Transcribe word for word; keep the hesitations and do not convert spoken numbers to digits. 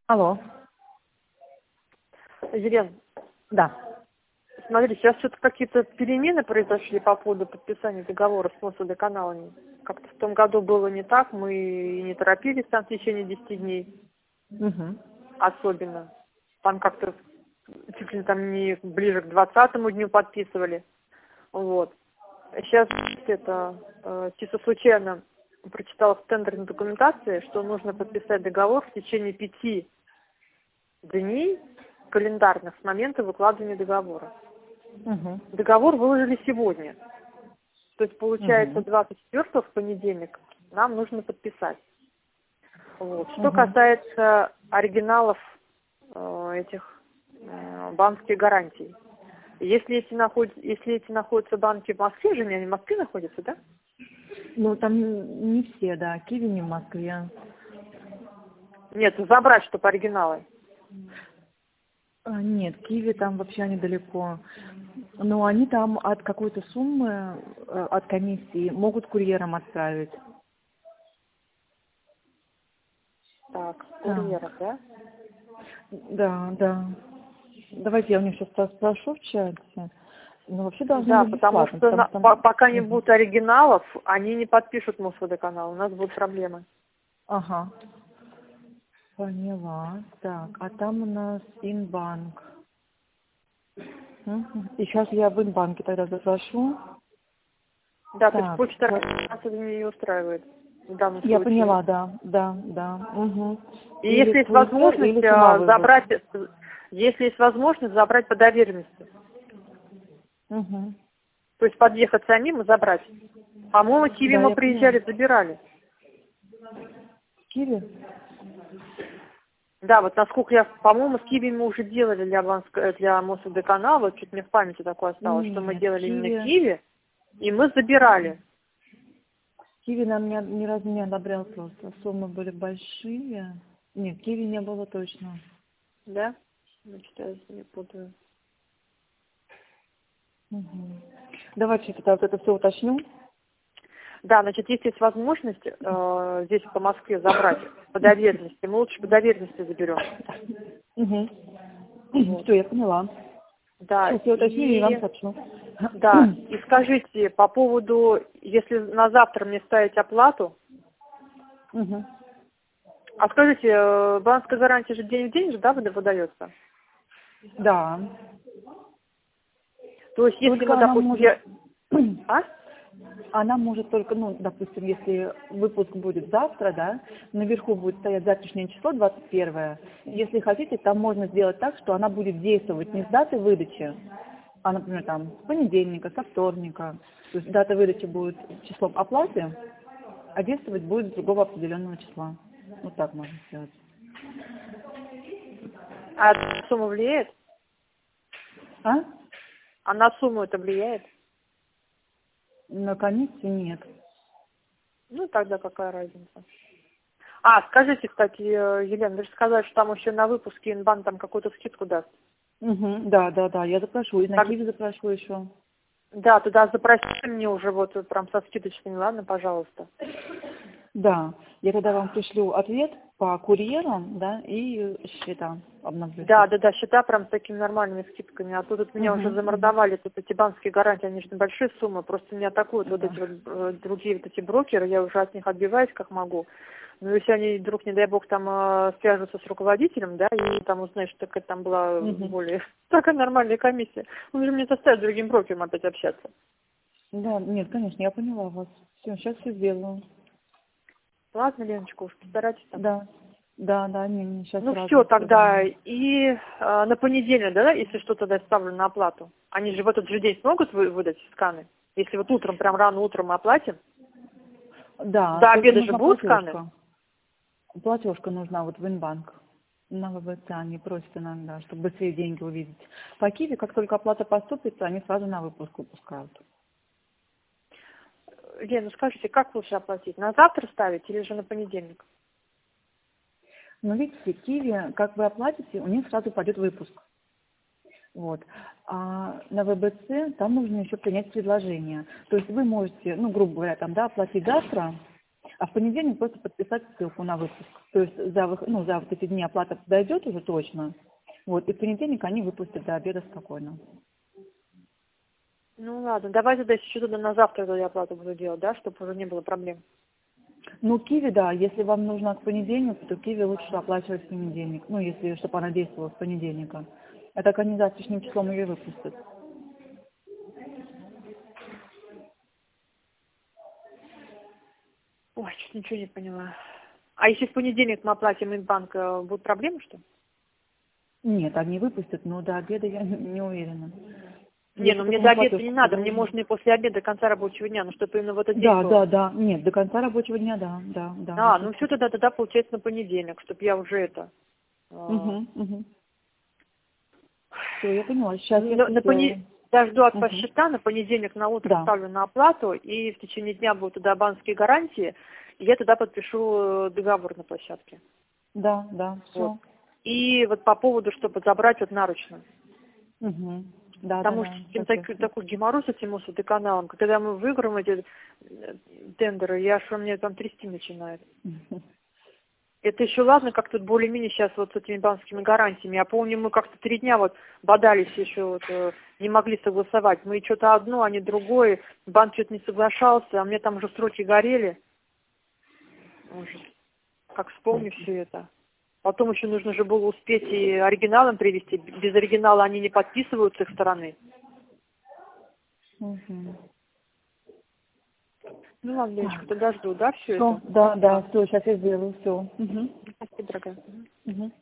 Алло. Елена, Да. смотри, сейчас что-то какие-то перемены произошли по поводу подписания договора с Мосводоканалами. Как-то в том году было не так, мы и не торопились там в течение десяти дней, Угу. особенно. Там как-то чуть ли там не ближе к двадцатому дню подписывали. Вот. Сейчас это э, чисто случайно прочитала в тендерной документации, что нужно подписать договор в течение пяти дней календарных с момента выкладывания договора. Угу. Договор выложили сегодня. То есть получается Угу. двадцать четвёртого в понедельник нам нужно подписать. Вот. Что Угу. касается оригиналов э, этих э, банковских гарантий. Если эти, наход... Если эти находятся банки в Москве, же они в Москве находятся, да? Ну, там не все, да. Киви не в Москве. Нет, забрать, чтобы оригиналы. А, нет, Киви там вообще недалеко. Но они там от какой-то суммы, э, от комиссии, могут курьером отправить. Так, Так. курьеров, да? Да, да. Давайте я у них сейчас спрошу в чате. Но вообще должно Да, быть потому бесплатно, что потому на- что по- там... пока не Мгм. будет оригиналов, они не подпишут Мосводоканал, у нас будут проблемы. Ага. Поняла. Так, а там у нас Инбанк. Мгм. И сейчас я в Инбанке тогда запрошу. Да, то есть Так, почта вот нас это не устраивает в данном я случае. поняла, да, да, да. Угу. И Или если есть курьер, возможность или сама э, вывоз. забрать, э, если есть возможность забрать по доверенности, Угу. то есть подъехать самим и забрать. По-моему, Киви Да, мы я поняла. приезжали, забирали. Киви? Да, вот насколько я, по-моему, с Киви мы уже делали для, Банск- э, для Мосводоканала, вот чуть мне в памяти такое осталось, что мы Нет, делали именно Киви. Киви, и мы забирали. Киви нам ни, ни разу не одобрял просто. Суммы были большие. Нет, Киви не было точно. Да? Значит, я не путаю. Угу. Давайте я тогда вот это все уточню. Да, значит, если есть возможность э, здесь по Москве забрать по доверенности, мы лучше по доверенности заберем. Угу. Вот. Все, я поняла. Да, Сейчас я уточню и вам и сообщу. да, и скажите по поводу, если на завтра мне ставить оплату, Угу. а скажите, э, банковская гарантия же день в день же, да, выда- выдается? Да. То есть, если Только мы, она допустим, может... я... А? Она может только, ну, допустим, если выпуск будет завтра, да, наверху будет стоять завтрашнее число, двадцать первое. Если хотите, там можно сделать так, что она будет действовать не с даты выдачи, а, например, там, с понедельника, со вторника. То есть дата выдачи будет числом оплаты, а действовать будет с другого определенного числа. Вот так можно сделать. А сумма влияет? А? А на сумму это влияет? На комиссию нет. Ну, тогда какая разница? А, скажите, кстати, э, Елена, вы же сказали, что там еще на выпуске Инбан там какую-то скидку даст. Угу, да, да, да, я запрошу. И на Так, Киви запрошу еще. да, туда запросите мне уже вот э, прям со скидочками, ладно, пожалуйста. Да, я тогда вам пришлю ответ по курьерам, да, и счета обновлю Да, сейчас. да, да, счета прям с такими нормальными скидками. А то тут меня уже Угу, угу. замордовали, тут эти банковские гарантии, они же небольшие суммы, просто меня атакуют вот Да. эти вот э, другие вот эти брокеры, я уже от них отбиваюсь как могу. Но если они вдруг, не дай бог, там э, свяжутся с руководителем, да, и там узнают, что такая там была Угу. более такая нормальная комиссия, он же мне заставит с другим брокером опять общаться. Да, нет, конечно, я поняла вас. Все, сейчас все сделаю. Ладно, Леночка, уж постарайтесь там. Да, да, да, не, не, сейчас Ну все, сразу тогда уведомлю. и э, на понедельник, да, если что-то доставлю на оплату, они же в этот же день смогут вы- выдать сканы? Если вот утром, прям рано утром мы оплатим, Да, до только обеда же нужна будут сканы? платежка. Платежка нужна вот в Инбанк. На ВВЦ они просят иногда, чтобы быстрее деньги увидеть. По Киви, как только оплата поступит, они сразу на выпуск выпускают. Лена, ну скажите, как лучше оплатить? На завтра ставить или же на понедельник? Но видите, Киви, как вы оплатите, у них сразу пойдет выпуск. Вот. А на ВБЦ там нужно еще принять предложение. То есть вы можете, ну, грубо говоря, там, да, оплатить завтра, А в понедельник просто подписать ссылку на выпуск. То есть за, вых- ну, за вот эти дни оплата дойдет уже точно. Вот, и в понедельник они выпустят до обеда спокойно. Ну ладно, давай тогда еще туда на завтра тогда я оплату буду делать, да, чтобы уже не было проблем. Ну, Киви, да, если вам нужно к понедельнику, то Киви лучше оплачивать в понедельник. Ну, если, чтобы она действовала с понедельника. А так они завтрашним числом ее выпустят. Ой, что-то ничего не поняла. А если в понедельник мы оплатим Инбанк, э, будут проблемы, что ли? Нет, они выпустят, но до обеда я не не уверена. Не, Если ну только мне мы до обеда не платежку надо, мне продолжим. можно и после обеда, до конца рабочего дня, но чтобы именно в этот день Да, было. да, да. Нет, до конца рабочего дня, да, да, да. А, ну все тогда, тогда получается на понедельник, чтобы я уже это... э, Угу, угу. Все, я поняла. Сейчас я на, все на сделаю. поне- Дожду от Угу. счета, на понедельник на утро Да, ставлю на оплату, и в течение дня будут туда банковские гарантии, и я туда подпишу э, договор на площадке. да, да, Вот. все. И вот по поводу, чтобы забрать вот наручно. Угу. Да, да, Потому да. что с Сейчас этим я так- всё. такой геморрой с этим водоканалом, когда мы выиграем эти э, тендеры, я что мне там трясти начинает. Мгм. Это еще ладно, как тут более-менее сейчас вот с этими банковскими гарантиями. Я помню, мы как-то три дня вот бодались еще, вот, э, не могли согласовать. Мы что-то одно, а не другое. Банк что-то не соглашался, а мне там уже сроки горели. Ужас. Как вспомню все это. Потом еще нужно же было успеть и оригиналом привезти. Без оригинала они не подписывают с их стороны. Мгм. Ну ладно, Леночка, тогда жду, да, все Все, это? да, да, Да. все, сейчас я сделаю, все. Угу. Спасибо, дорогая. Угу.